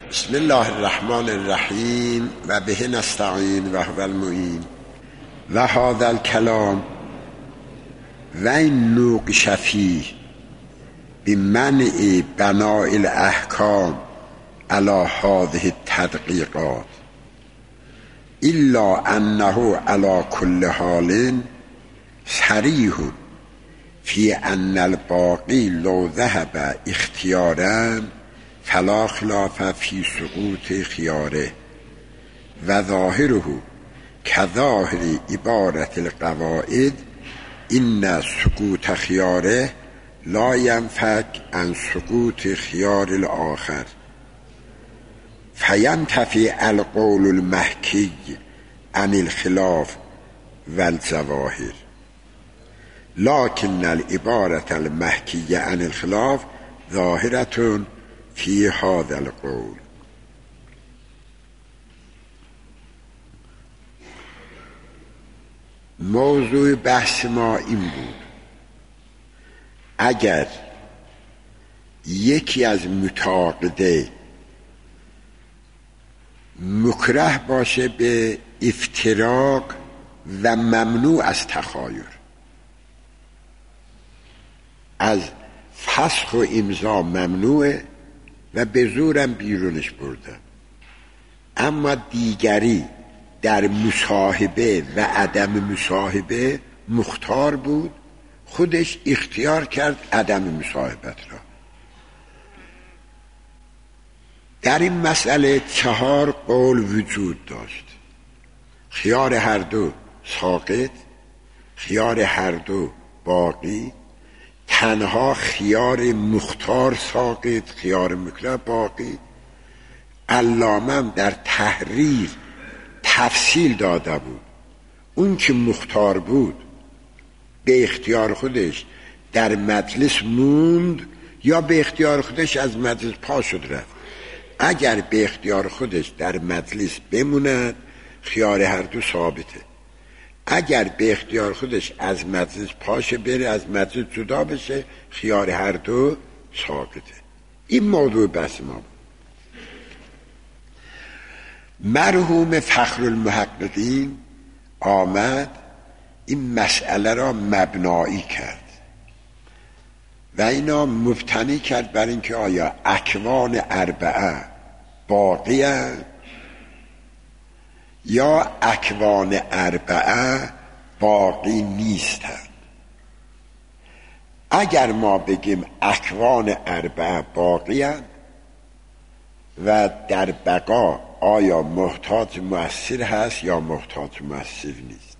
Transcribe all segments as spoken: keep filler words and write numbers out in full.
بسم الله الرحمن الرحیم و به نستعین و هو المعین و هذا الکلام و این نوقش فیه بمنع بناء الاحکام علی هذه التدقیقات الا انه علی کل حال صریح فی ان الباقی لو ذهب اختیارا فلا خلاف فی سقوط خیاره و ظاهره کظاهر عبارت القواعد این سقوط خیاره لا ینفک عن سقوط خیار الاخر فینتفی القول المحکی عن الخلاف و الظواهر لكن العبارة المحكية عن الخلاف ظاهرة في هذا القول. موضوع بحث ما این بود اگر یکی از متعاقده مکره باشه به افتراق و ممنوع از تخایر، از فسخ و امضا ممنوعه و به زورم بیرونش بردن، اما دیگری در مصاحبه و عدم مصاحبه مختار بود، خودش اختیار کرد عدم مصاحبت را. در این مسئله چهار قول وجود داشت: خیار هر دو ساقط، خیار هر دو باقی، تنها خیار مختار ساقط، خیار مکره باقی. علامه در تحریر تفصیل داده بود، اون که مختار بود به اختیار خودش در مجلس موند یا به اختیار خودش از مجلس پا شد رفت. اگر به اختیار خودش در مجلس بموند خیار هر دو ثابته، اگر به اختیار خودش از مجلس پاشه بره از مجلس جدا بشه خیار هر دو ساقطه. این موضوع بحث ما بود. مرحوم فخر المحققین آمد این مسئله را مبنایی کرد و اینا مبتنی کرد بر اینکه آیا اکوان اربعه باقی هست یا اکوان اربعه باقی نیستند. اگر ما بگیم اکوان اربعه باقی هست و در بقا آیا محتاج مؤثر هست یا محتاج مؤثر نیست،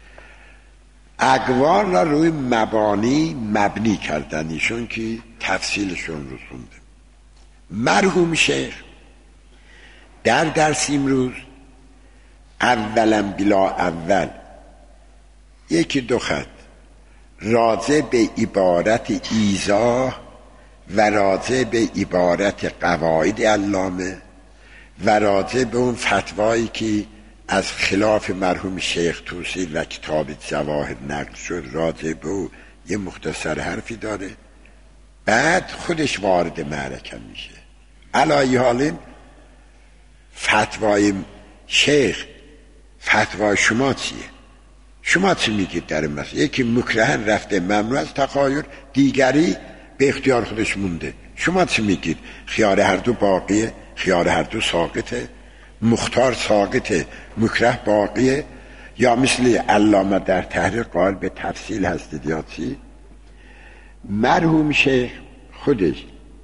اکوان را روی مبانی مبنی کردن، ایشون که تفصیلشون رو خونده. مرحوم شیخ در درس امروز اولا بلا اول یکی دو خط راجع به عبارت ایضاح و راجع به عبارت قواعد علامه و راجع به اون فتوایی که از خلاف مرحوم شیخ توسی و کتاب جواهر نقل شد راجع به او یه مختصر حرفی داره، بعد خودش وارد معرکه میشه. علایه حال فتوای شیخ فتوای شما چیه؟ شما چی میگید در این مسئله؟ یکی مکرهن رفته ممنوع از تخایر، دیگری به اختیار خودش مونده، شما چی میگید؟ خیار هر دو باقیه، خیار هر دو ساقطه، مختار ساقطه، مکره باقیه، یا مثل علامه در تحریر قائل به تفصیل هستید یا چی؟ مرحوم شیخ خودش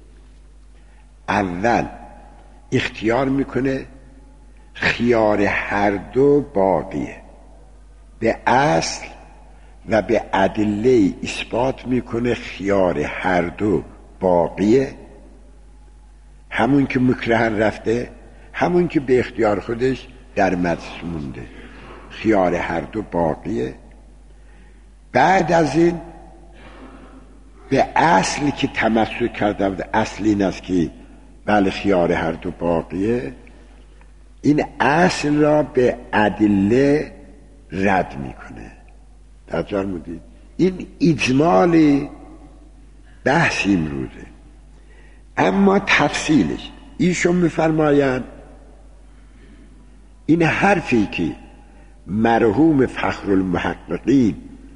اول اختیار میکنه خیار هر دو باقیه، به اصل و به ادله اثبات میکنه خیار هر دو باقیه، همون که مکرهن رفته، همون که به اختیار خودش در مجلس مونده، خیار هر دو باقیه. بعد از این به اصلی که تمسک کرده بود، اصل این است که بله خیار هر دو باقیه، این اصل را به ادله رد میکنه. توجه می‌کنید؟ این اجمال بحث امروزه. اما تفصیلش ایشون میفرمایند این حرفی که مرحوم فخرالمحققین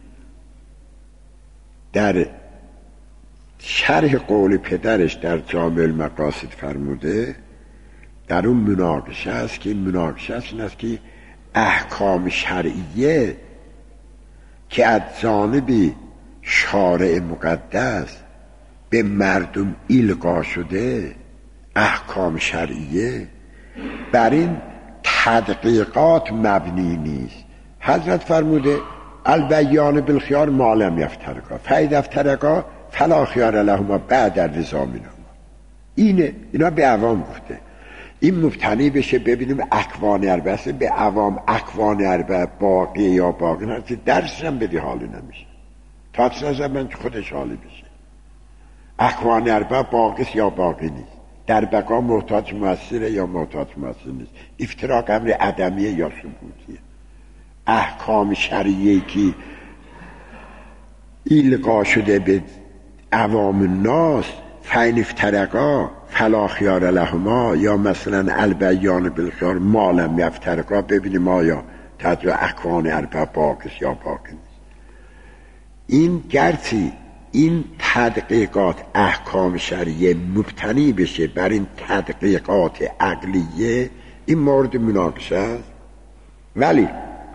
در شرح قول پدرش در جامع المقاصد فرموده، در اون مناقشه است که این مناقشه است این است که احکام شرعیه که از جانب شارع مقدس به مردم القا شده، احکام شرعیه بر این تدقیقات مبنی نیست. حضرت فرموده البیان بالخیار ما لم یفترقا فاذا افترقا فلا خیار لهما بعد الرضا منهما. اینه، اینا به عوام گفته. این مبتنی بشه ببینیم اکوان اربعه به عوام اکوان اربعه باقی یا باقی نه، درسش هم بدی حالی نمیشه تا اصلا من خودش حالی بشه. اکوان اربعه باقی یا باقی نیست، در بقا محتاج مؤثره یا محتاج مؤثر نیست، افتراق امر عدمیه یا ثبوتیه. احکام شرعیه که القا شده به عوام الناس فین افترقا فلا خیار لهما، یا مثلا البیان بالخیار ما لم یفترقا، ببینیم آیا تدر اکوان اربعه باقی یا باقی نیست. این گرچه این تدقیقات احکام شرعیه مبتنی بشه بر این تدقیقات عقلیه، این مورد مناقشه است، ولی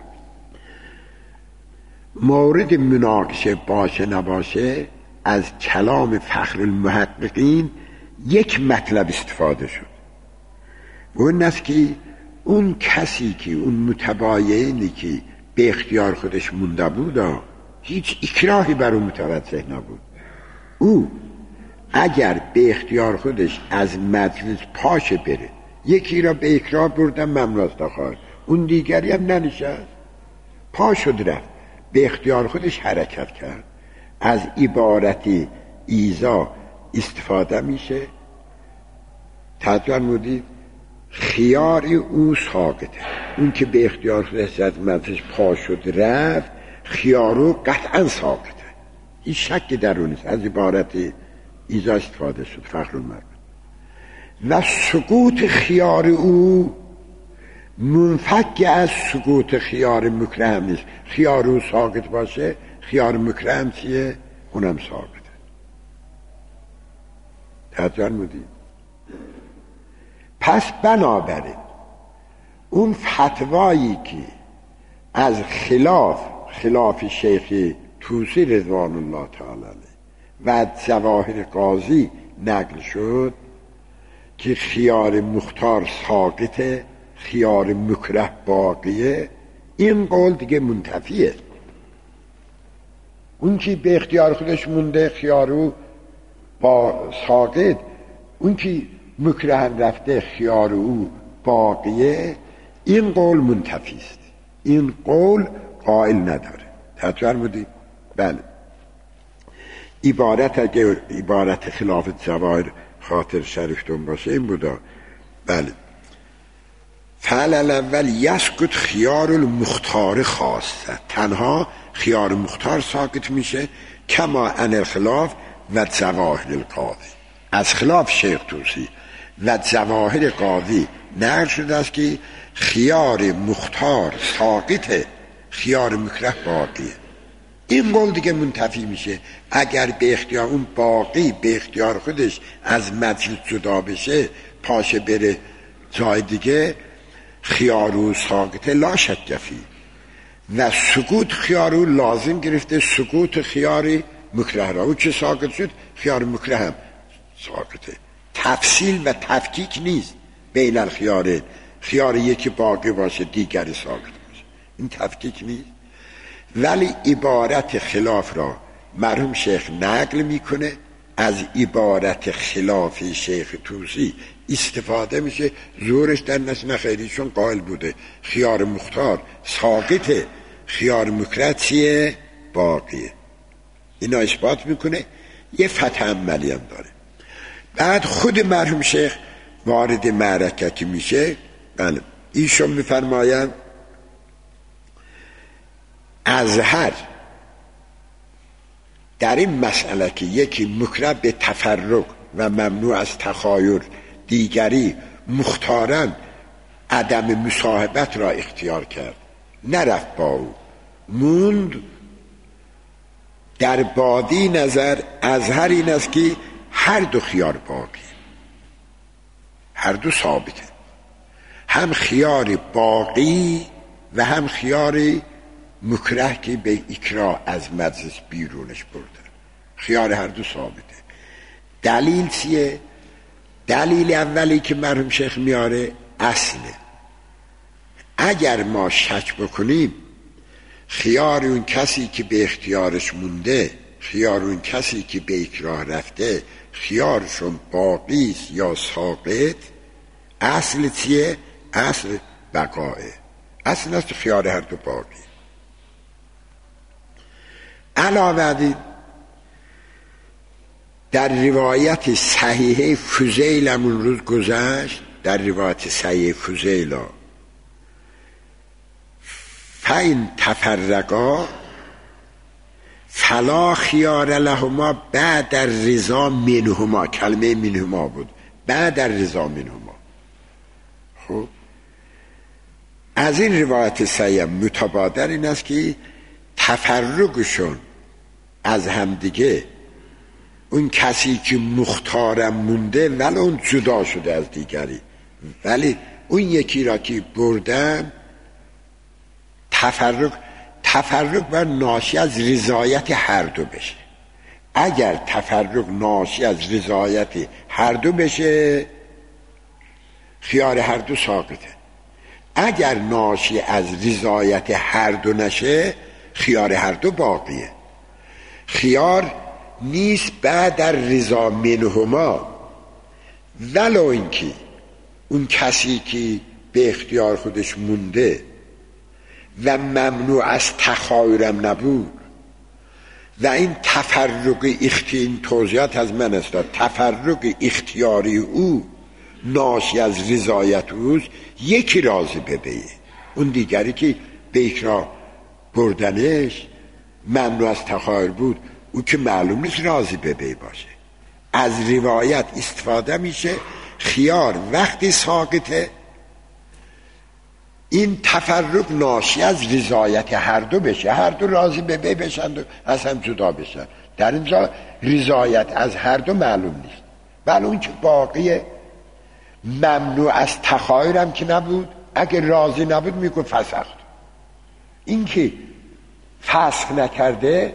مورد مناقشه باشه نباشه از کلام فخرالمحققین یک مطلب استفاده شد و اون است که اون کسی که اون متباینی که به اختیار خودش مونده بود هیچ اکراهی بر اون متوجه نبود، او اگر به اختیار خودش از مجلس پاشه بره، یکی را به اکراه بردن ممنوع داخل، اون دیگری هم ننشست، پا شد رفت، به اختیار خودش حرکت کرد، از عبارت ایزا استفاده میشه. تجربه مودید خیار او ساقطه، اون که به اختیار خودش از مجلس پا شد رفت، خیارو قطعا ساقطه، این شک درونیست، از عبارت ایزا استفاده شد فخرالمحققین. و سقوط خیار او منفک از سقوط خیار مکره هم نیست. خیار او ساقط باشه، خیار مکره هم چیه؟ اونم ساقطه. تجربه مودید. پس بنابراین اون فتوایی که از خلاف خلاف شیخ طوسی رضوان الله تعالی و از ظواهر قاضی نقل شد که خیار مختار ساقطه، خیار مکره باقیه، این قول دیگه منتفیه. اون که به اختیار خودش مونده خیارو با ساقط، اون که مکره هم رفته خیار او باقیه، این قول منتفیست، این قول قائل نداره. تجربه بودید؟ بله. عبارت اگه عبارت خلاف ظواهر خاطر شریفتون باشه این بودا. بله. فعل الاول یسکت خیار المختار خاصه، تنها خیار مختار ساکت میشه، کما ان الخلاف و ظواهر القاضی، از خلاف شیخ طوسی و ظواهر قاضی نقل شده است که خیار مختار ساقطه، خیار مکره باقیه. این قول دیگه منتفی میشه اگر به اختیار اون باقی به اختیار خودش از مجلس جدا بشه، پاشه بره جای دیگه، خیارو ساقطه لا شک فی. و سکوت خیارو لازم گرفته سکوت خیار مکره را، او چه ساقط شد خیار مکره هم ساقطه. تفصیل و تفکیک نیست بین الخیار، خیار یکی باقی باشه دیگری ساقط باشه، این تفکیک نیست. ولی عبارت خلاف را مرحوم شیخ نقل میکنه، از عبارت خلاف شیخ طوسی استفاده میشه، زورش در نسل خیریشون قائل بوده خیار مختار ساقطه، خیار مکره چیه؟ باقیه. اینا اثبات میکنه، یه فتح عملی هم داره. بعد خود مرحوم شیخ وارد معرکه که میشه، بله ایشون میفرماین ازهر در این مسئله که یکی مکره به تفرق و ممنوع از تخایر، دیگری مختارن عدم مصاحبت را اختیار کرد، نرفت با او، موند. در بادی نظر اظهر این است که هر دو خیار باقی، هر دو ثابته، هم خیار باقی و هم خیار مکره که به اکراه از مجلس بیرونش بردن. خیار هر دو ثابته. دلیل چیه؟ دلیل اولی که مرحوم شیخ میاره اصله. اگر ما شک بکنیم خیار اون کسی که به اختیارش مونده، خیار اون کسی که به اکراه رفته، خیارشون باقی است یا ساقط، اصل چیه؟ اصل بقائه، اصل است خیار هر دو باقی. علاوه در روایت صحیحه فضیل همون روز گذشت، در روایت صحیح فضیلا فین تفرقا فلا خیار لهما بعد الرضا منهما، کلمه منهما بود، بعد الرضا منهما. خب از این روایت صحیح متبادر این است که تفرقشون از همدیگه، اون کسی که مختارم مونده ولی اون جدا شده از دیگری، ولی اون یکی را که بردم، تفرق تفرق بر ناشی از رضایت هر دو بشه. اگر تفرق ناشی از رضایت هر دو بشه خیار هر دو ساقطه. اگر ناشی از رضایت هر دو نشه خیار هر دو باقیه. خیار نیست بعد در رضا منهما، ولو اینکه اون کسی که به اختیار خودش مونده و ممنوع از تخایرم نبود و این تفرق اختیاری، این توضیحات از من است، تفرق اختیاری او ناشی از رضایت اوست، یکی راضی ببینه، اون دیگری که به اکراه بردنش ممنوع از تخایر بود او که معلوم نیست راضی ببینه باشه. از روایت استفاده میشه خیار وقتی ساقطه این تفرق ناشی از رضایت هر دو بشه، هر دو راضی به بی بشن و از هم جدا بشن. در اینجا رضایت از هر دو معلوم نیست، ولی اون که باقی ممنوع از تخایرم که نبود، اگه راضی نبود میگه فسخت. این که فسخ نکرده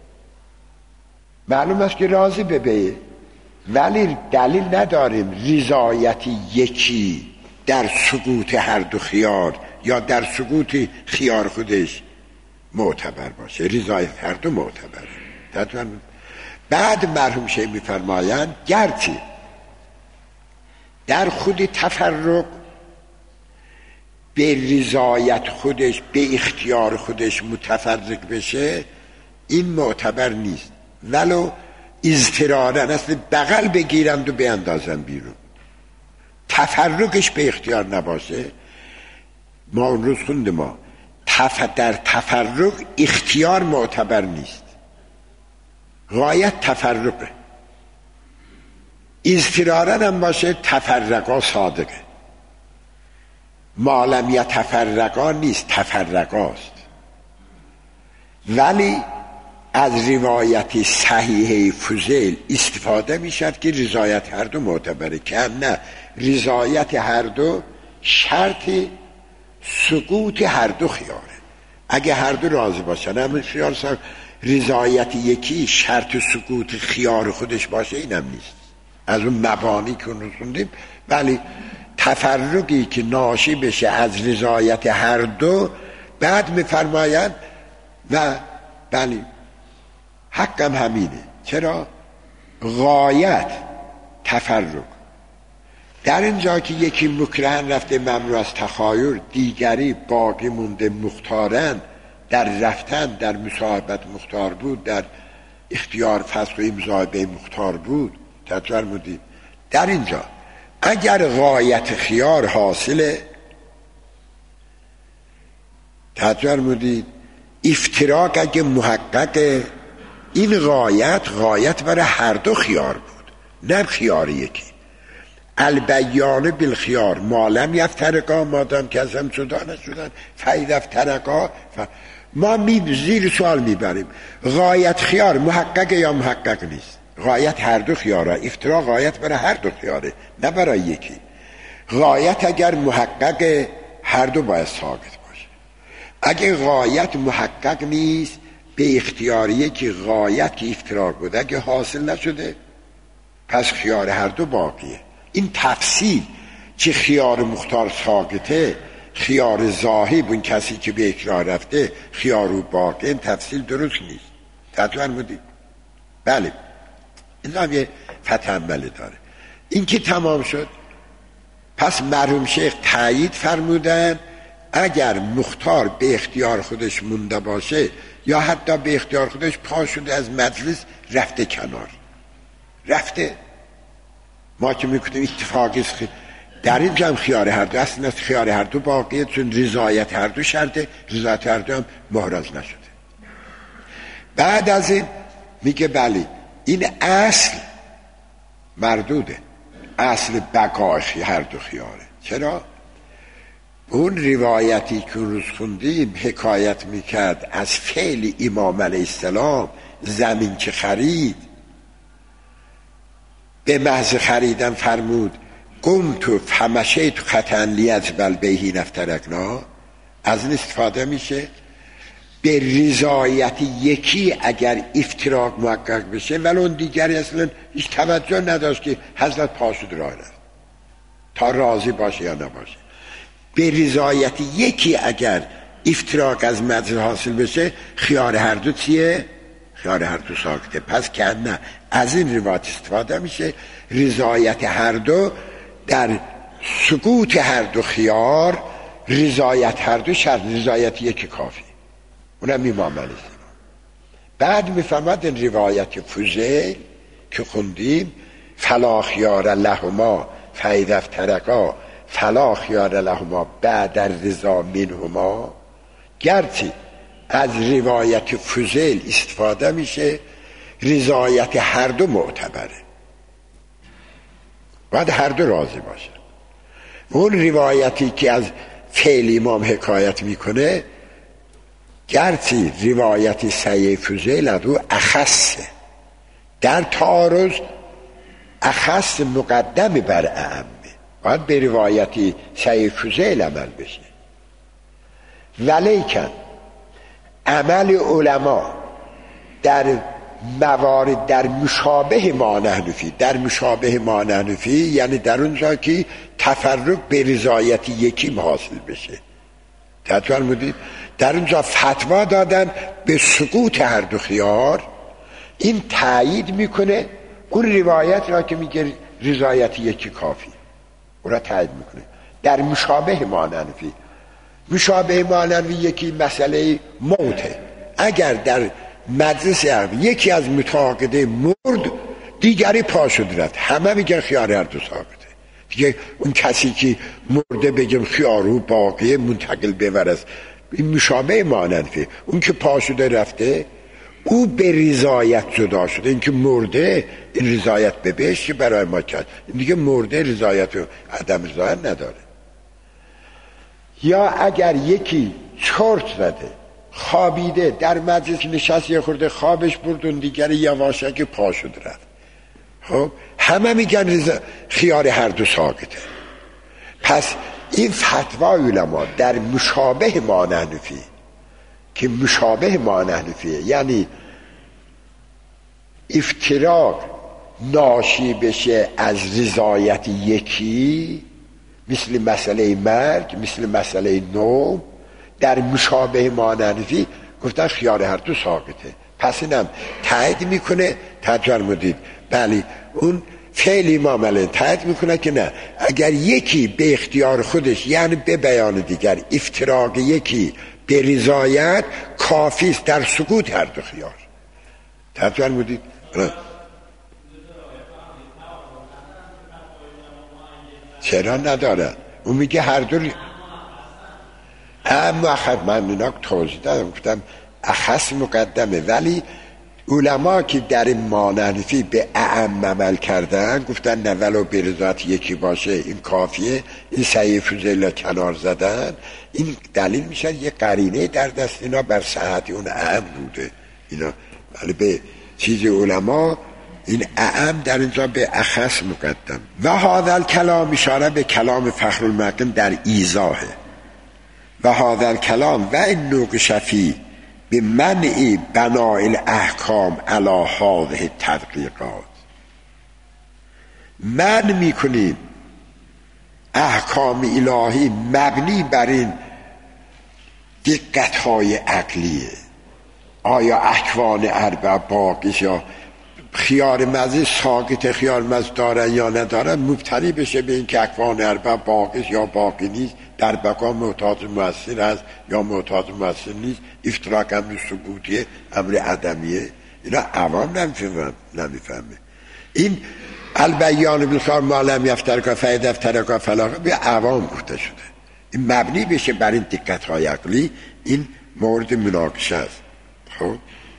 معلوم است که راضی به بی، ولی دلیل نداریم رضایت یکی در سقوط هر دو خیار یا در سقوط خیار خودش معتبر باشه. رضایت هر دو معتبره. بعد مرحوم شیخ میفرمایند گرچه در خود تفرق به رضایت خودش به اختیار خودش متفرق بشه این معتبر نیست، ولو اضطرارن است بغل بگیرند و بیندازن بیرون، تفرقش به اختیار نباشه. ما اون روز خوندیم ما تف... در تفرق اختیار معتبر نیست، غایت تفرقه. اضطرارن هم باشه تفرقا صادقه، مالم یا تفرقا نیست، تفرقاست. ولی از روایت صحیحه فضیل استفاده می شد که رضایت هر دو معتبره، که نه رضایت هر دو شرط سقوط هر دو خیاره. اگه هر دو راضی باشن همین خیار سر، رضایت یکی شرط سقوط خیار خودش باشه اینم نیست از اون مبانی که اون رسوندیم. ولی تفرقی که ناشی بشه از رضایت هر دو، بعد می فرماید و بلی حقم همینه. چرا؟ غایت تفرق در اینجا که یکی مکرهن رفته ممنوع از تخایر، دیگری باقی مونده مختارن، در رفتن در مصاحبت مختار بود، در اختیار فسخ و امضای به مختار بود. تطور مدید در اینجا اگر غایت خیار حاصله، تطور مدید افتراق اگه محقق، این غایت غایت برای هر دو خیار بود نه خیار یکی. البیان بالخیار مالم یفترقا مادام که از هم جدا نشدن فاذا افترقا ف... ما می زیر سوال میبریم غایت خیار محقق یا محقق نیست؟ غایت هر دو خیاره، افتراق غایت برای هر دو خیاره نه برای یکی. غایت اگر محقق هر دو باید ثابت باشه. اگه غایت محقق نیست به اختیاریه که غایت که افتراق بوده اگه حاصل نشده پس خیار هر دو باقیه. این تفصیل که خیار مختار ساقطه خیار زاهب اون کسی که به اکراه رفته خیار و باقی، این تفصیل درست نیست. تطور بودید؟ بله این هم یه فتحمله داره. این که تمام شد پس مرحوم شیخ تایید فرمودن اگر مختار به اختیار خودش مونده باشه یا حتی به اختیار خودش پا شده از مجلس رفته کنار رفته، ما که میکنیم اتفاقی است در اینجا هم خیار هر دو اصلا از خیار هر دو باقیه چون رضایت هر دو شرطه، رضایت هر دو هم محراز نشده. بعد از این میگه بله این اصل مردوده، اصل بقای هر دو خیاره. چرا؟ اون روایتی که روز خوندیم حکایت میکرد از فعل امام علیه السلام زمین که خرید به محض خریدن فرمود قمت فمشیت خطا لیجبل بیهی نفترقنا، از این استفاده میشه به رضایت یکی اگر افتراق محقق بشه ولی اون دیگری اصلا هیچ توجه نداشت که حضرت پاشد راه رفت تا راضی باشه یا نباشه. به رضایت یکی اگر افتراق از مجلس حاصل بشه خیار هر دو چیه؟ خیار هر دو ساکته. پس که نه از این روایت استفاده میشه رضایت هر دو در سکوت هر دو خیار، رضایت هر دو شرط، رضایت یکی کافی. اونم امام علیه السلام. بعد میفهمد این روایت فوزیل که خوندیم فلا خیار لهما فاذا افترقا فلا خیار لهما بعد الرضا منهما، گرچه از روایت فوزیل استفاده میشه رضایت هر دو معتبره، باید هر دو راضی باشه. اون روایتی که از فعل امام حکایت میکنه گرچه روایت سعی فوزیل از او اخصه، در تعارض اخص مقدم بر اعمه، باید به روایتی سعی فوزیل عمل بشه. ولیکن عمل علما در موارد در مشابه ما نحنفی، در مشابه ما نحنفی یعنی در اونجا که تفرق به رضایت یکی حاصل بشه، تطور مدید در اونجا فتوا دادن به سقوط هر دو خیار، این تایید میکنه اون روایت را که میگه رضایت یکی کافی، اون را تایید میکنه در مشابه ما نحنفی. مشابه ما نحنفی یکی مسئله موته، اگر در مجلس یکی از متعاقده مرد دیگری پا شد رفت همه میگن خیار هر دو ثابته دیگه، اون کسی که مرده بگم خیارو باقیه منتقل بورست، این مشابه ماننفه. اون که پا شده رفته او به رضایت جدا شده، این که مرده این رضایت به بهش که برای ما کرد، این دیگه مرده رضایت و عدم رضایت نداره. یا اگر یکی چرت زده خوابیده در مجلس نشست یه خورده خوابش برد اون دیگر یواشه که پا شد رفت، خب همه میگن رضا خیار هر دو ساقطه. پس این فتوا علما در مشابه ما نحنفی که مشابه ما نحنفیه یعنی افتراق ناشی بشه از رضایت یکی، مثل مسئله مرگ، مثل مسئله نوم، در مشابه ما نحنفی گفتن خیار هر دو ساقطه. پس اینم تایید میکنه تجرمدید بله اون فعل امام علیه تایید میکنه که نه، اگر یکی به اختیار خودش یعنی به بیان دیگر افتراق یکی به رضایت کافی است در سکوت هر دو خیار. تجرمدید چرا نداره؟ اون میگه هر دو ری... اما اخد من اینا توضیح دادم گفتم اخص مقدمه، ولی علما که در این مانحنفی به اعم عمل کردن گفتن نه ولو برضایت یکی باشه این کافیه، این صحیح فضیله کنار زدن، این دلیل میشن یه قرینه در دست اینا بر صحت اون اعم بوده اینا. ولی به چیز علما این اعم در اینجا به اخص مقدم. و هذا الکلام اشاره به کلام فخر المقیم در ایضاحه. و هذا الکلام و این نوقش فی به منع بناء الاحکام علی هذه التدقیقات. من میکنیم احکام الهی مبنی بر این دقت های عقلیه. آیا اکوان اربع باقیش یا خیار مزه ساقط خیار مزه دارن یا ندارن، مبتنی بشه به این که اکوان اربع باقیش یا باقی نیست، در بقا محتاج مؤثر هست یا محتاج مؤثر نیست، افتراق امر ثبوتیه امر عدمیه. اینا عوام نمیفهمه نمیفهمه این البیان بالخار ما لم یفترق فاید افترق فلاح به عوام گفته شده. این مبنی بشه بر این دقت های عقلی، این مورد مناقشه است. خب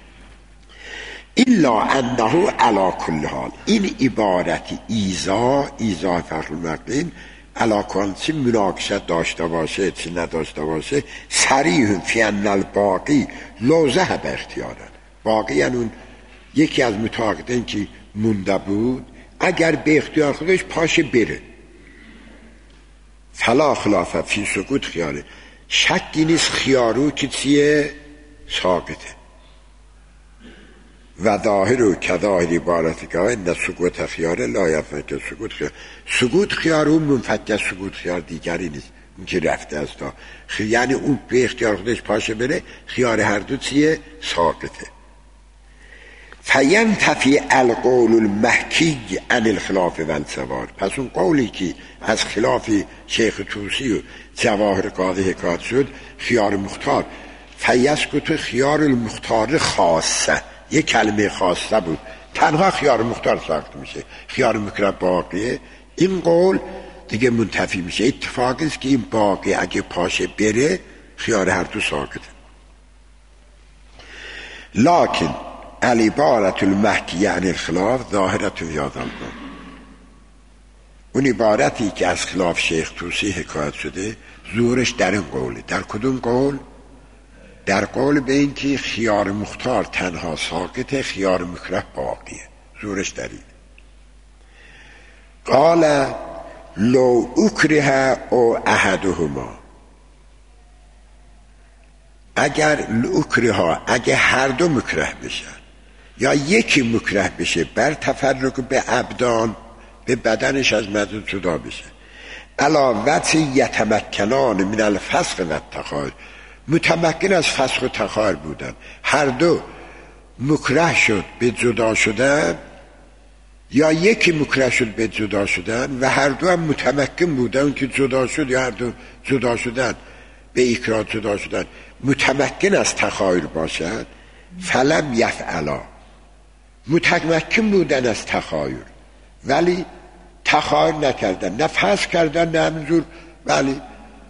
الا انه علی کل حال، این عبارت ایزا ایزا فخر المقیم علا کن چی مناقشت داشته باشه چی نداشته باشه، صریح فی ان الباقی لوزه به اختیارن. باقی یعنی اون یکی از متعاقدین که مونده بود اگر به اختیار خودش پاشه بره، فلا خلافه فی سکوت خیاره، شکی نیست خیارو که چیه ساقطه. و ظاهر و کظاهر عبارت که نه سکوت خیاره لا یفکر سکوت خیار. سکوت خیار اون منفک سکوت خیار دیگری نیست، اون که رفته است تا خی... یعنی اون به اختیار خودش پاشه بره، خیار هر دو چیه ساقطه. فینتفی القول المحکی عن الخلاف و السوار. پس اون قولی که از خلاف شیخ طوسی و جواهر قاضی حکایت شد خیار مختار، فیسکت خیار المختار خاصه، یک کلمه خاصه بود، تنها خیار مختار ساخته میشه، خیار مکرب باقیه. این قول دیگه منتفی میشه. اتفاقی است که این باقی اگه پاشه بره خیار هر دو ساکته. لکن العبارت المحکی عن الخلاف ظاهرت یادم کن، اون عبارتی که از خلاف شیخ طوسی حکایت شده زورش در این قوله. در کدوم قول؟ در قول به این که خیار مختار تنها ساکته، خیار مکره باقیه، زورش در این. قال لو اکره او احدهما، اگر اکره اگه هر دو مکره بشن یا یکی مکره بشه بر تفرق به ابدان، به بدنش از مدن جدا بشه، علاوت یتمکنان من الفسق و التخایر، متمکن از فسق و تخایر بودن، هر دو مکره شد به جدا شدن یا یکی مکره شد به جدا شدن و هر دو هم متمکن بودن که جدا شد یا هر دو جدا شدن به اکراه جدا شدن، متمکن از تخایر باشد، فلم یفعلا، متمکن بودن از تخایر ولی تخایر نکردن، نه فسق کردن نه همینجور ولی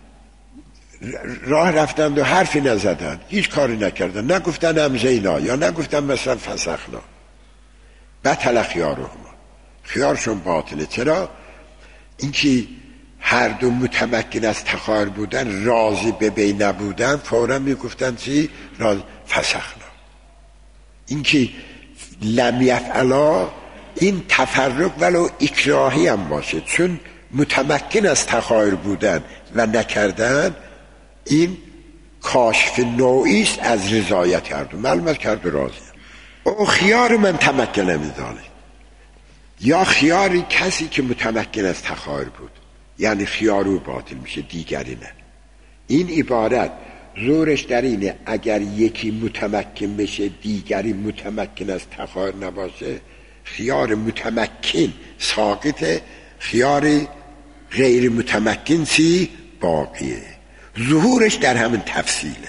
راه رفتند و حرفی نزدن، هیچ کاری نکردن، نگفتن امزینا یا نگفتن مثلا فسخنا، بطل خیارهما، خیارشون باطله. چرا؟ اینکه هر دو متمکن از تخایر بودن، راضی به بین نبودن، فورا میگفتن چی؟ راضی فسخنا. اینکه لم یفعلا، این تفرق ولو اکراهی هم باشه، چون متمکن از تخایر بودن و نکردن، این کاشف نوعی است از رضایت هر دو، معلومت کرد و راضی. او خیار من تمکن نمیدانه، یا خیاری کسی که متمکن از تخایر بود، یعنی خیارو باطل میشه دیگری نه. این عبارت زورش در اینه اگر یکی متمکن بشه دیگری متمکن از تخایر نباشه، خیار متمکن ساقطه، خیار غیر متمکن چی؟ باقیه. ظهورش در همین تفصیله.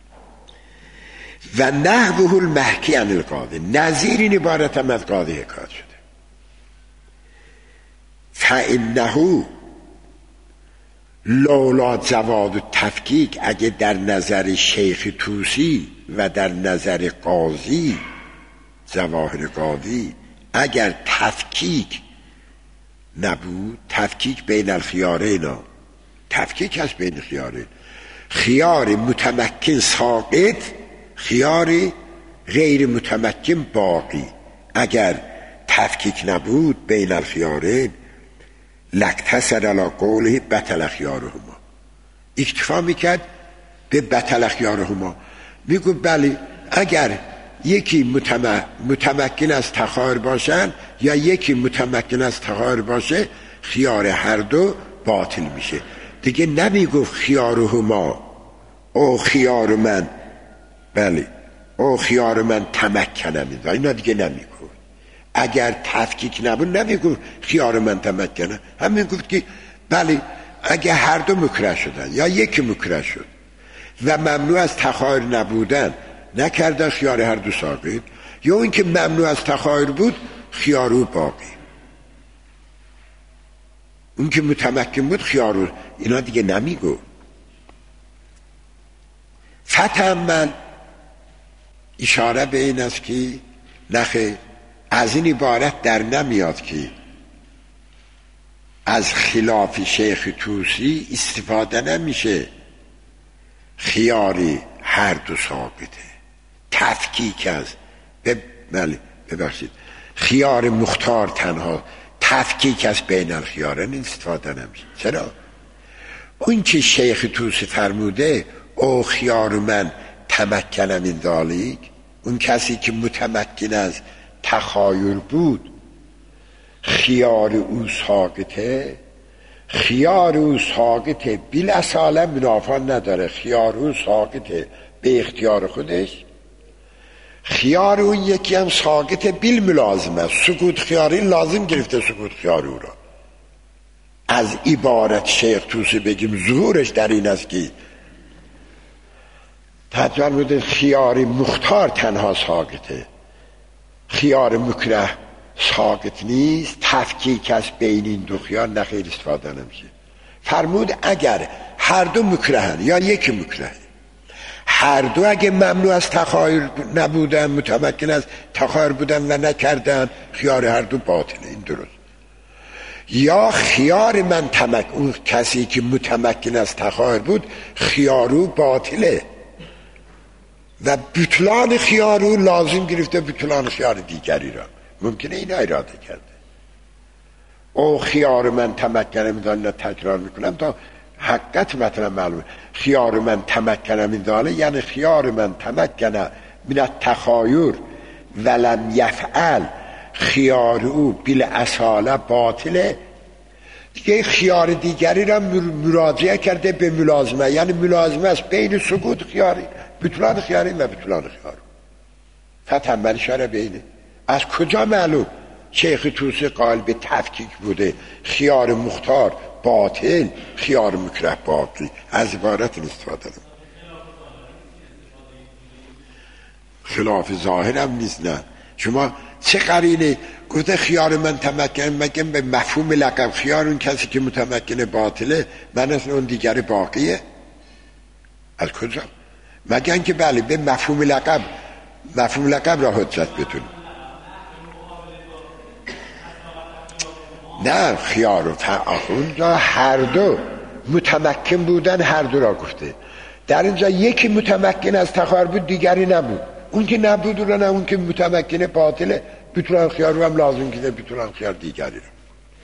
و نحوه المحکی عن القاضی، نظیر این عبارت هم از قاضی حکایت شده. فانه لولا جواد و تفکیک، اگه در نظر شیخ طوسی و در نظر قاضی ظواهر قاضی اگر تفکیک نبود، تفکیک بین الخیارین، تفکیک هست بین خیارین، خیار متمکن ساقط، خیار غیر متمکن باقی. اگر تفکیک نبود بین الخیارین لکتسر علی قوله بطل خیارهما، اکتفا میکرد به بطل خیارهما. میگو بله اگر یکی متم... متمکن از تخار باشن یا یکی متمکن از تخار باشه خیار هر دو باطل میشه. دیگه نمیگفت خیارهما او خیار من، بله او خیار من تمکنم، اینا دیگه نمیگفت. اگر تفکیک نبود نمیگفت خیار من تمکنم، هم میگفت که بله اگه هر دو مکره شدن یا یکی مکره شد و ممنوع از تخایر نبودن نکردن خیار هر دو ساقط، یا اون که ممنوع از تخایر بود خیارو باقی، اون که متمکن بود خیارو، اینا دیگه نمیگو. فتعمل اشاره به این است که نخه از این عبارت در نمیاد که از خلاف شیخ طوسی استفاده نمیشه خیاری هر دو ساقطه، تفکیک از بله ببخشید خیار مختار تنها، تفکیک از بین الخیارین استفاده نمیشه. چرا؟ اون که شیخ طوسی فرموده او خیار من تمکنم این ذالک، اون کسی که متمکن از تخایر بود خیار او ساقطه، خیار او ساقطه بیل اصاله منافان نداره، خیار او ساقطه به اختیار خودش، خیار اون یکی هم ساقطه بیل ملازمه، سکوت خیاری لازم گرفته سکوت خیار او را. از عبارت شیخ طوسی بگیم ظهورش در این است که تجربه بوده خیار مختار تنها ساقطه، خیار مکره ساقط نیست، تفکیک از بین این دو خیار نخیر استفاده نمیشه. فرمود اگر هر دو مکرهن یا یکی مکره، هر دو اگه ممنوع از تخایر نبودن متمکن از تخایر بودن و نکردن خیار هر دو باطله، این درست. یا خیار من تمک، اون کسی که متمکن از تخایر بود خیارو باطله و بطلان خیارو لازم گرفته بطلان خیار دیگری را، ممکنه این اراده کرده. او خیار من تمکنم این تکرار میکنم تا حقیقت مطلب معلومه. خیار من تمکنم این داله یعنی خیار من تمکنم من التخایر ولم یفعل خیار او بیل اصاله باطله. دیگه خیار دیگری را مراجعه کرده به ملازمه، یعنی ملازمه است بین سکوت خیاری بطلان خیاری و بطلان خیار. فتنبل اشاره بینه. از کجا معلوم شیخ طوسی قائل به تفکیک بوده خیار مختار باطل خیار مکره باقی؟ از عبارت استفاده نمی خلاف ظاهر هم نیست. نه شما چه قرینه گفته خیار من تمکن، مگه به مفهوم لقب خیار اون کسی که متمکن باطله من اصلا اون دیگر باقیه؟ از کجا؟ مگه اینکه بله به مفهوم لقب مفهوم لقب را حجت بتون. نه خیار و فعاخون را هر دو متمکن بودن هر دو را گفته. در اینجا یکی متمکن از تخایر بود دیگری نبود، اون که نبود رو نه اون که متمکن باطله بطلان خیار رو هم لازم کده بطلان خیار دیگری رو.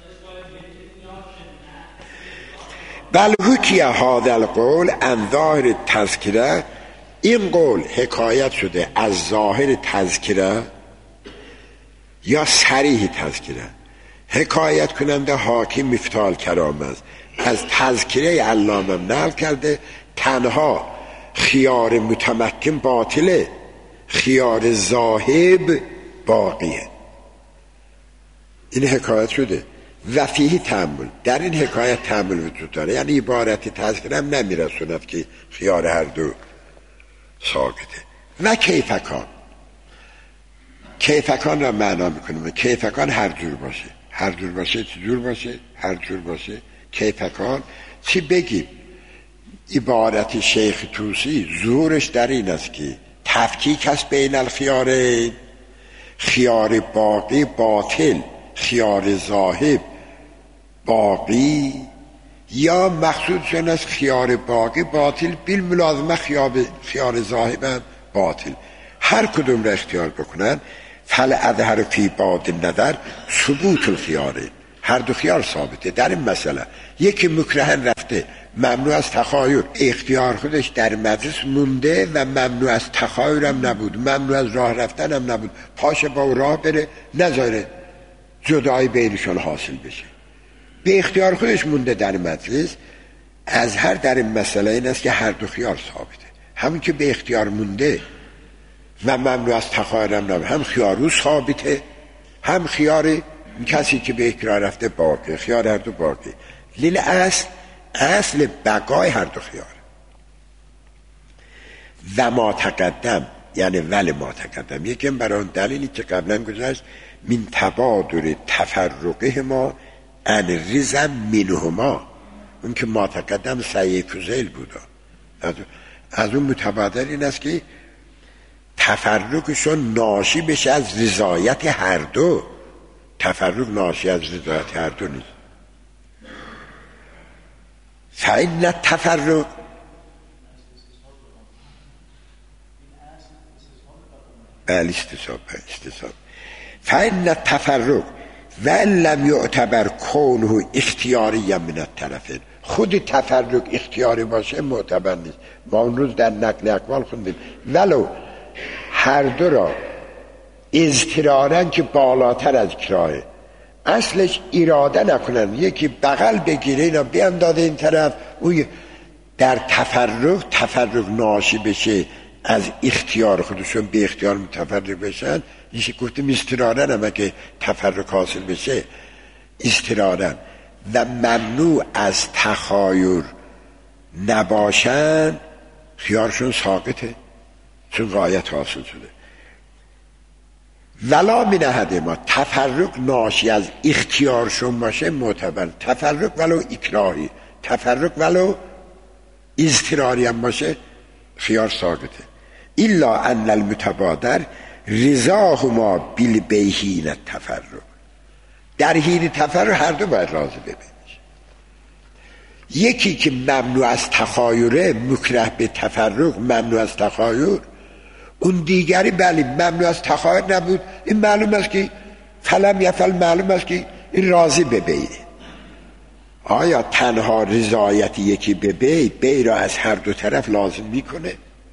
بل حکیه هذا القول عن ظاهر تذکره، این قول حکایت شده از ظاهر تذکره یا صریح تذکره. حکایت کننده حاکم مفتال کرام است، از تذکره علامه نقل کرده تنها خیار متمکن باطله خیار زاهب باقیه. این حکایت شده و فیه تأمل، در این حکایت تأمل وجود داره، یعنی عبارت تذکره هم نمیرسوند که خیار هر دو ساقطه. و کیفکان، کیفکان را معنا میکنیم، کیفکان هر جور باشه، هر جور باشه چه جور باشه، هر جور باشه کیفکان. چی بگیم؟ عبارت شیخ طوسی ظهورش در این است که تفکیک است بین الخیارین، خیار باقی باطل، خیار ذاهب باقی، یا مقصودشون از خیار باقی باطل بیل ملازمه خیار ذاهب هم باطل. هر کدوم را اختیار بکنن فل اظهر فی باد نظر ثبوت الخیاره، هر دو خیار ثابته. در این مسئله یکی مکرهن رفته ممنوع از تخایر، اختیار خودش در مجلس مونده و ممنوع از تخایر هم نبود، ممنوع از راه رفتن هم نبود، پاشه با راه بره نذاره جدایی بینشان حاصل بشه، به اختیار خودش مونده در مجلس. از هر در این مسئله این است که هر دو خیار ثابته، همون که به اختیار مونده و ممنوع از تخایر هم نبود، هم خیارو ثابته هم خیار کسی که به اکراه رفته باقی، خیار هر دو باقی. لیل اصل اصل بقای هر دو خیار. و ما تقدم یعنی ول ما تقدم یکم برای دلیلی که قبلا گذاشت من تبادر تفرقه ما ان ریزم منهما، اون که ما تقدم سعی فضیل بود، از, از اون متبادر این است که تفرقشون ناشی بشه از رضایت هر دو. تفرق ناشی از رضایت هر دو نیست. فإن التفرق بله استصحاب استصحاب فإن التفرق وإن لم يعتبر كونه اختیاریا من الطرفین، خود تفرق اختیاری باشه معتبر نیست. ما اون روز در نقل اقوال خوندیم ولو هر دو را اضطرارن که بالاتر از کراهه، اصلش اراده نکنن، یکی بغل بگیره اینا بیانداده این طرف، او در تفرق تفرق ناشی بشه از اختیار خودشون به اختیار متفرق بشن، یکی گفتیم استرارن، اما که تفرق حاصل بشه استرارن و ممنوع از تخایر نباشن، خیارشون ساقطه چون غایت حاصل شده. ولا من احد ما، تفرق ناشی از اختیارشون باشه معتبر، تفرق ولو اکراهی، تفرق ولو اضطراری هم باشه خیار ساقطه. الا ان المتبادر رضاهما بالبیهین التفرق، در حین تفرق هر دو باید راضی ببینش. یکی که ممنوع از تخایره مکره به تفرق، ممنوع از تخایر، اون دیگری بلی ممنوع از تخایر نبود، این معلوم است که فلم یفعل، معلوم است که این راضی به بیه. آیا تنها رضایت یکی به بی بی را از هر دو طرف لازم میکنه؟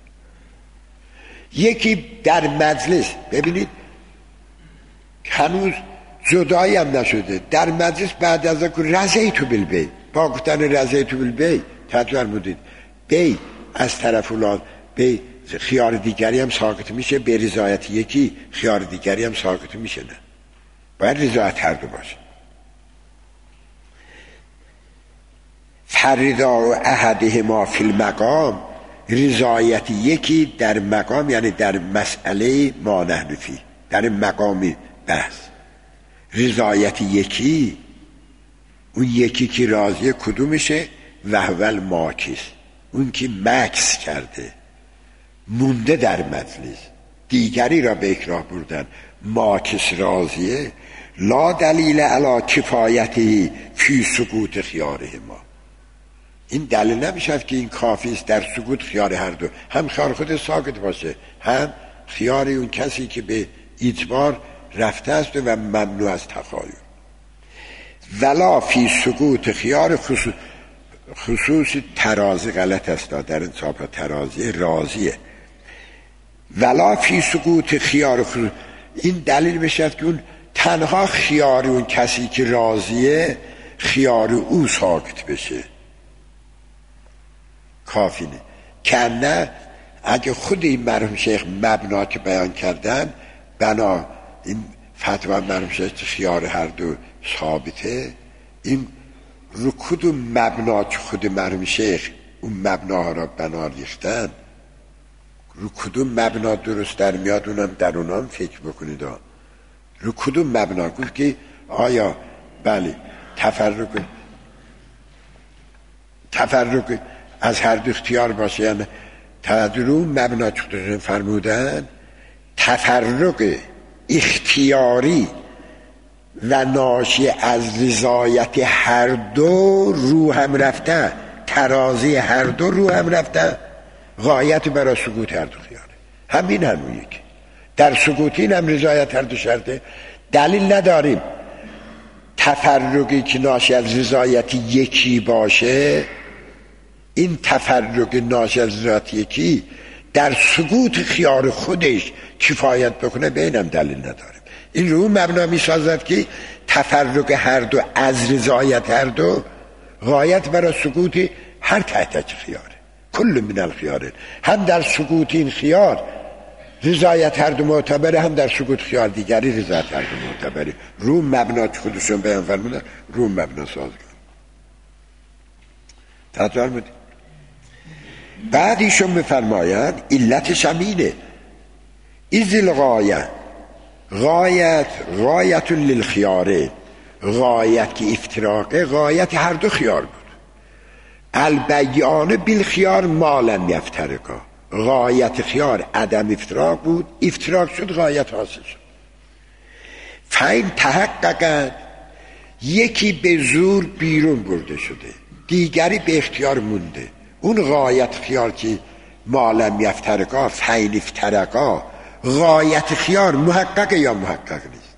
یکی در مجلس ببینید هنوز جدایی هم نشده، در مجلس بعد از اون رضیت بالبی، با گفتن رضیت بالبی تدبیر مودید بی از طرف اولاد بی خیار دیگری هم ساقط میشه، به رضایت یکی خیار دیگری هم ساقط میشه، نه باید رضایت هر دو باشه. فرضا احدهما فی المقام، رضایت یکی در مقام یعنی در مسئله ما نحن فی، در مقام بحث رضایت یکی، اون یکی که راضیه کدومشه؟ وهول ماکس، اون که مکس کرده مونده در مجلس دیگری را به اکراه بردن، ماکس راضیه، لا دلیل علی کفایتی فی سقوط خیاره ما، این دلیل نمیشه که این کافی است در سقوط خیار هر دو، هم خیار خود ساکت باشه هم خیار اون کسی که به اجبار رفته است و ممنوع از تخایر. ولا فی سقوط خیار خصوص خصوص ترازی غلط است، در انصاف ترازی راضیه، ولا فی سقوط خیار خصوص، این دلیل بشه که اون تنها خیار اون کسی که راضیه خیار او ساکت بشه کافی نه. که نه اگه خود این مرحوم شیخ مبنا که بیان کردن بنا این فتوا مرحوم شیخ خیار هر دو ثابته، این رو کدوم مبنا که خود مرحوم شیخ اون مبناها را بنا ریختن، رو کدوم مبنا درست در میاد اونم در اونام فکر بکنید. رو کدوم مبنا گفت که آیا بله تفرق تفرق از هر دو اختیار باشه، یعنی تدرون مبنا که فرمودن تفرق اختیاری و ناشی از رضایت هر دو رو هم رفته، ترازی هر دو رو هم رفته، غایت برای سکوت هر دو خیاره. همین همون یکی در سکوتین هم رضایت هر دو شرطه. دلیل نداریم تفرقی که ناشی از رضایت یکی باشه، این تفرق ناشی از رضایت یکی در سکوت خیار خودش کفایت بکنه، بینم دلیل نداریم. این رو مبنا می سازد که تفرق هر دو از رضایت هر دو غایت برای سکوت هر تحت خیاره، کل من الخیاره. هم در سکوت این خیار رضایت هر دو معتبره، هم در سکوت خیار دیگری رضایت هر دو معتبره. رو مبنا خودشون بیان فرمودن، رو مبنا سازگار. توجه بود. بعد ایشون بفرمایند علتش همینه، ایزل غایه، غایت غایت للخیاره، غایت که افتراقه غایت هر دو خیار بود. البیان بالخیار ما لم یفترقا، غایت خیار عدم افتراق بود، افتراق شد غایت حاصل شد. فین تحققت، یکی به زور بیرون برده شده، دیگری به اختیار مونده. اون غایت خیار که ما لم یفترقا، فین افترقا، غایت خیار محقق یا محقق نیست.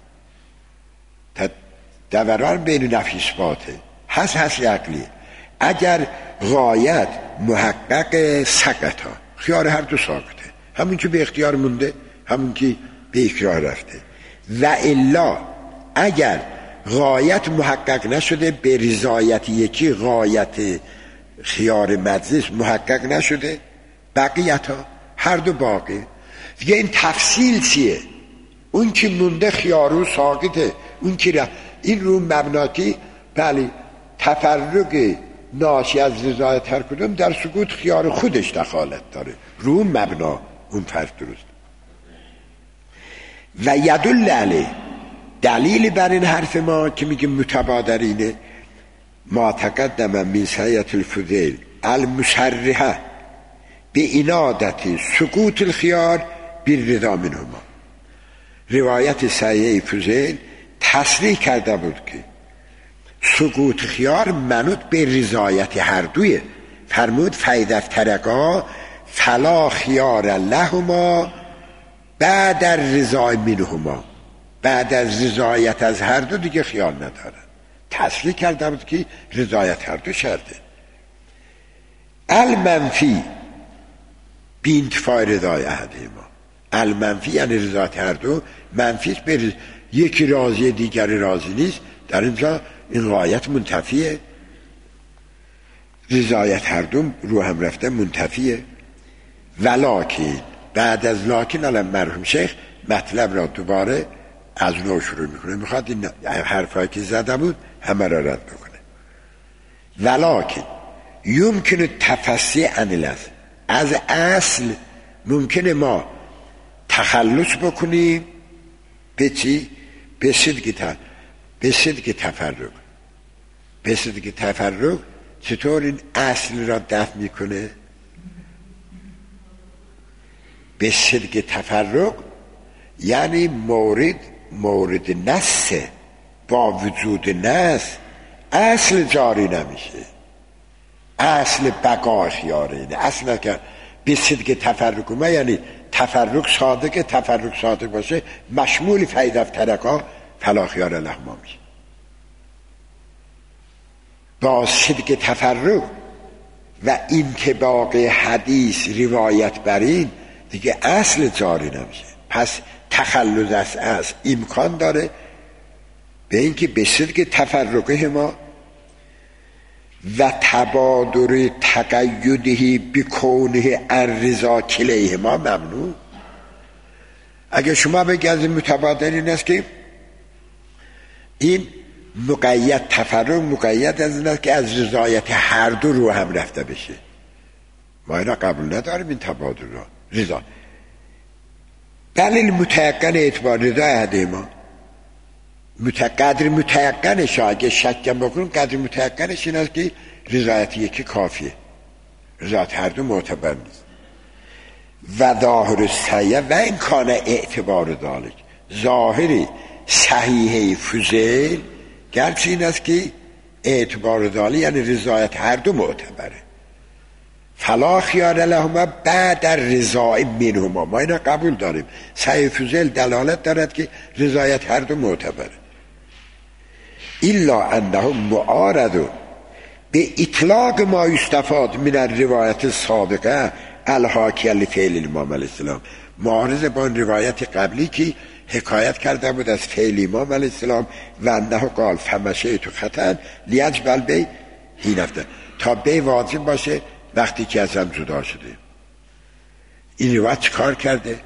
دوران بین نفی اثباته، هست هست عقلی. اگر غایت محقق سقطا، خیار هر دو ساقطه، همون که به اختیار مونده، همون که به اکراه رفته. و الا اگر غایت محقق نشده، به رضایت یکی غایت خیار مجلس محقق نشده، بقیتا هر دو باقی. دیگه این تفصیل چیه؟ اون که مونده خیارو ساقطه، اون که رفت. این رو مبناتی بله تفرق ناشی از رضایت هر کدوم در سکوت خیار خودش دخالت داره، رو مبنا اون فرق درست. و یدل علیه، دلیل بر این حرف ما که میگه متبادرینه، ما تقدم من سیئت الفضیل المصرحه به انادت سکوت الخیار بالرضا منهما. روایت سیئه فضیل تصریح کرده بود که سکوت خیار منوط به رضایت هر دویه. فرمود فاذا افترقا فلا خیار لهما بعد الرضا منهما، بعد از رضایت از هر دو دیگه خیار ندارن. تصریح کرده بود که رضایت هر دو شرطه. المنفی بینتفاع رضای احدهما، المنفی یعنی رضایت هر دو منفیش به رضا. یکی راضی دیگری راضی نیست، در اینجا این غایت منتفیه، رضایت هر دو رو هم رفته منتفیه. ولکن بعد از لاکن الان مرحوم شیخ مطلب را دوباره از نو شروع میکنه، میخواد این حرفایی که زده بود همه را رد بکنه. ولکن یمکن تفسی عن الاصل، از اصل ممکنه ما تخلص بکنیم به چی؟ به صدق تفرق. به صدق تفرق به صدق تفرق چطور این اصل را دفع میکنه؟ به صدق تفرق یعنی مورد مورد نص، با وجود نص اصل جاری نمیشه، اصل بقا خیاره. اصل نکن به صدق تفرق ما یعنی تفرق صادق، تفرق صادق باشه مشمول فاذا افترقا فلا خیار لهما میشه. با صدق تفرق و انطباق حدیث روایت بر این دیگه اصل جاری نمیشه. پس تخلص از اصل امکان داره به اینکه به صدق تفرقه ما و تبادر تقیده بکونه الرضا کلیه ما ممنوع. اگه شما بگید از این متبادر این است که این مقید تفرق مقید از این است که از رضایت هر دو رو هم رفته بشه، ما اینا قبول نداریم این تبادر را رضا. دلیل متیقن اعتبار رضا احده ما قدر متیقنش، اگه شکم بکنیم قدر متیقنش این است که رضایت یکی کافیه، رضایت هر دو معتبر نیست. و ظاهر سیه و این کانه اعتبار دالک، ظاهری صحیحه فوزیل گرچه این است که اعتبار دالی یعنی رضایت هر دو معتبره. فلا خیار لهما بعد در رضای منهما، ما اینا قبول داریم. صحیح فوزیل دلالت دارد که رضایت هر دو معتبره. الا انهم معارضون به اطلاق ما یستفاد من الروایت سابقه الحاکیه لفعل امام علیه السلام، معارض با این روایت قبلی که حکایت کرده بود از فعل امام علیه السلام و انه قال فمشه تو خطن لیجبل بی هی نفته، تا بی واجب باشه وقتی که ازم جدا شده. این روایت چه کار کرده؟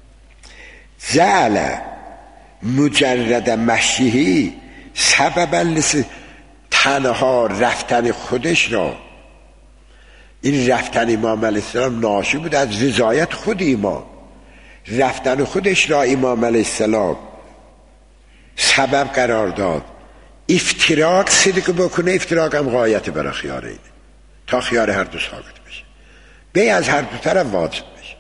جعل مجرد مشیهی سببا لس تنها رفتن خودش را، این رفتن امام علیه السلام ناشی بود از رضایت خود امام، رفتن خودش را امام علیه السلام سبب قرار داد افتراق صدق بکنه. افتراق هم غایت برای خیار اینه تا خیار هر دو ساقط بشه، بی از هر دو طرف واجب بشه.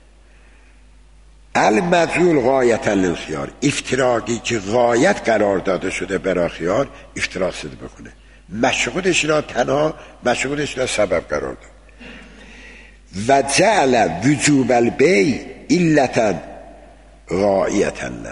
المذلول غایت للخیار، افتراقی که غایت قرار داده شده برای خیار افتراق صدق بکنه، مشغولش را تنها مشغولش را سبب قرار داد. و جعل وجوب البی علتا غایتا له،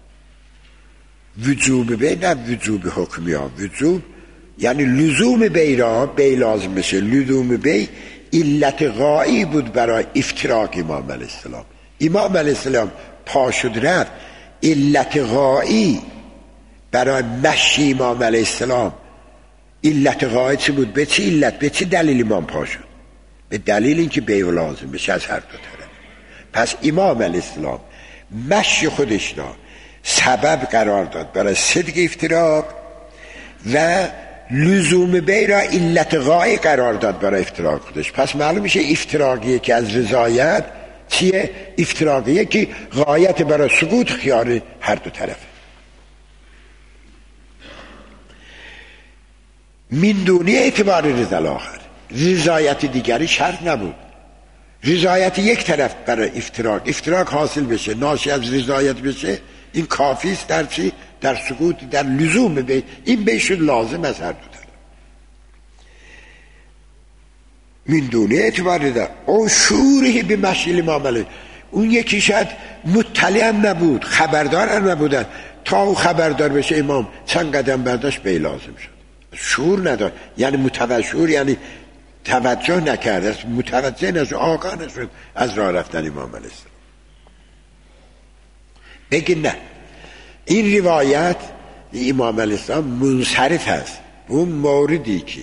وجوب بی نه وجوب حکمی ها، وجوب یعنی لزوم بی را بی لازم بشه، لزوم بی علت غایی بود برای افتراق امام علیه السلام. امام علیه السلام پا شد رفت، علت غایی برای مشی امام علیه السلام، علت غایی چی بود؟ به چه علت؟ به چه دلیل امام پا شد؟ به دلیل اینکه بی لازم بشه از هر دو طرف. پس امام علیه السلام مشی خودش را سبب قرار داد برای صدق افتراق و لزوم بی را علت غایی قرار داد برای افتراق خودش. پس معلوم میشه افتراقیه که از رضایت چیه؟ افتراقیه که غایت برای سقوط خیار هر دو طرف. من دونی اعتبار رضا الاخر، رضایت دیگری شرط نبود، رضایت یک طرف برای افتراق افتراق حاصل بشه ناشی از رضایت بشه، این کافی است در چی؟ در سقوط، در لزوم به این بهشون لازم از هر دو طرف. من دونه اعتبار رضا اون شعوری به مشیل معامله، اون یکی شاید مطلع هم نبود، خبردار هم نبودن، تا او خبردار بشه امام چند قدم برداشت به لازم شد. شعور ندار یعنی متوجه، شعور یعنی توجه نکرده، متوجه نشد، آگاه نشد از راه رفتن امام علیه السلام. بگی نه، این روایت امام علیه السلام منصرف هست. اون موردی که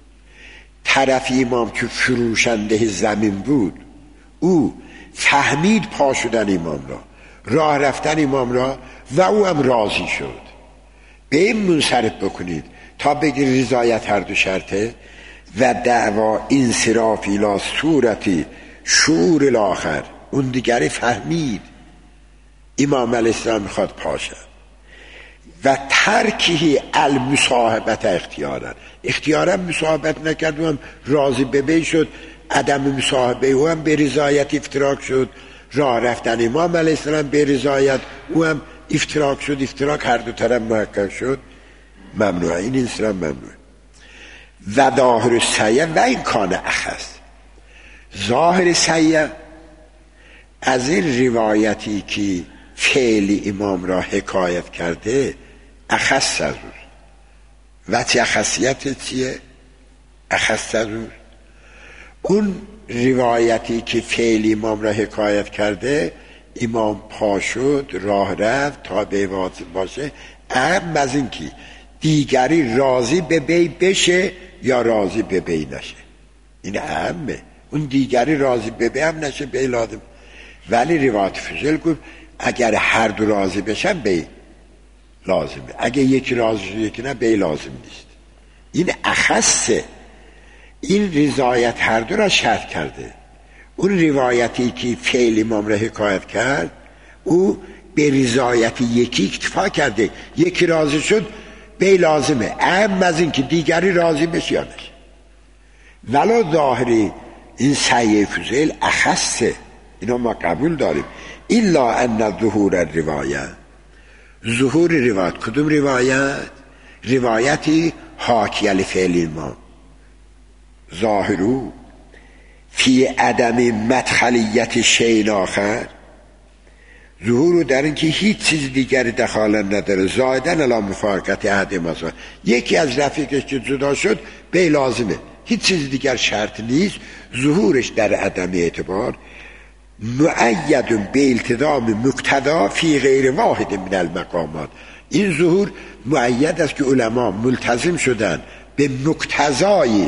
طرف امام که فروشنده زمین بود، او فهمید پا شدن امام را، راه رفتن امام را و او هم راضی شد. به این منصرف بکنید تا بگی رضایت هر دو شرطه. و دعوا انصراف الى صورتی شعور الاخر، اون دیگری فهمید امام علیه السلام میخواد پاشد و ترکی المصاحبت اختیارا، اختیارا مصاحبت نکرد و هم راضی به بی شد، عدم مصاحبه او هم به رضایت افتراق شد، راه رفتن امام علیه السلام به رضایت او هم افتراق شد، افتراق هر دو طرف محقق شد، ممنوعه. این انسان ممنوعه. و ظاهر سیه و این کان اخص، ظاهر سیه از این روایتی که فعل امام را حکایت کرده اخص از اون. و چه اخصیت چیه؟ اخص از اون اون روایتی که فعل امام را حکایت کرده، امام پا شد راه رفت تا به واجب باشه، اهم از این که دیگری راضی به بی بشه یا راضی به بی نشه، این اهمه. اون دیگری راضی به بی هم نشه بی لازم، ولی روایت فضل گفت اگر هر دو راضی بشن بی لازمه، اگر یکی راضی شد یکی نه بی لازم نیست. این اخصه، این رضایت هر دو را شرط کرده. اون روایتی که فعل امام را حکایت کرد او به رضایت یکی اکتفا کرده، یکی راضی شد بی لازمه، اهم از این که دیگری راضی بشه یا نشه. ولی ظاهری این سعی فضل اخصه، اینا ما قبول داریم. الا ان ظهور الروایه ظهور روایت. کدوم روایت؟ روایتی حاکی لفعل ما ظاهرو فی عدم مدخلیت شیء آخر، ظهور در این که هیچ چیز دیگری دخالت نداره، زائدن علی مفارقت احد مصالح، یکی از رفیقش که جدا شد به لازمه، هیچ چیز دیگر شرط نیست، ظهورش در عدم اعتبار مؤید به التزام مقتدا فی غیر واحد من المقامات. این ظهور مؤید است که علما ملتزم شدن به مقتضای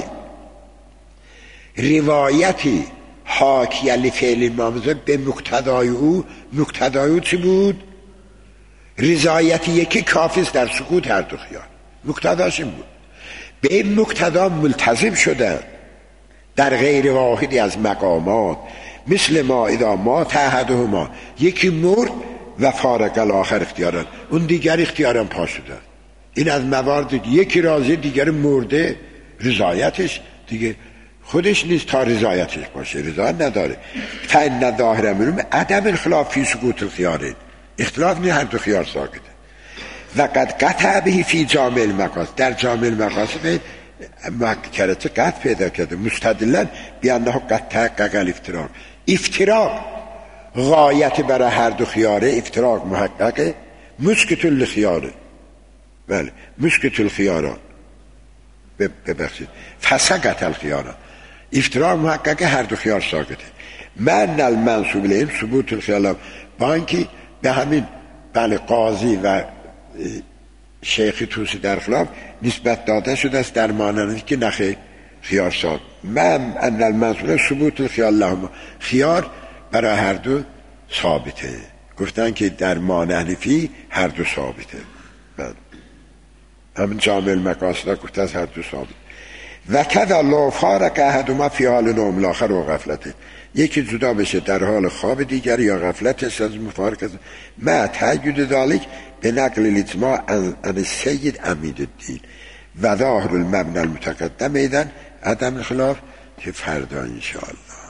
روایتی حاکی لفعل مامزه، به مقتضای او. مقتضای او چی بود؟ رضایتی یکی کافی است در سکوت هر دو خیال، مقتضاش این بود. به این مقتضا ملتزم شدن در غیر واحدی از مقامات، مثل ما اذا ما احدهما، یکی مرد و فارق الاخر اختیاران، اون دیگر اختیاران پا شدن. این از موارد یکی راضی دیگر مرده، رضایتش دیگه خودش نیست تا رضایتش باشه، رضایت نداره. فإن ظاهر منهم عدم الخلاف فی سکوت الخیار، اختلاف نه هر دو خیار ساکته. و قد قطع به فی جامع المقاصد، در جامع المقاصد مکرته قطع پیدا کرده مستدلن بیانه قد تحقق الافتراق. افتراق غایت برای هر دو خیاره، افتراق محققه، مسکت الخیاره، بله مسکت الخیاران، ببخشید فسقت الخیاران، افتراق محققه هر دو خیار ساکته. من المنصوب لهم ثبوت الخیال، با اینکه به همین بله قاضی و شیخ توسی در خلاف نسبت داده شده است در مانند که نخیر خیار ساد. من ان المنصوب ثبوت الخیال لهم، خیار برای هر دو ثابته، گفتن که در مانحنفی هر دو ثابته، من همین جامع المقاصد گفته از هر دو ثابت. و کذا لو فارق احدهما فی حال نوم الاخر و غفلته، یکی جدا بشه در حال خواب دیگر یا غفلت از مفارقت، ما تأیید ذالک به نقل الاجماع عن السید امید الدین و ظاهر المبنى المتقدم ایدن عدم الخلاف که فردا انشاءالله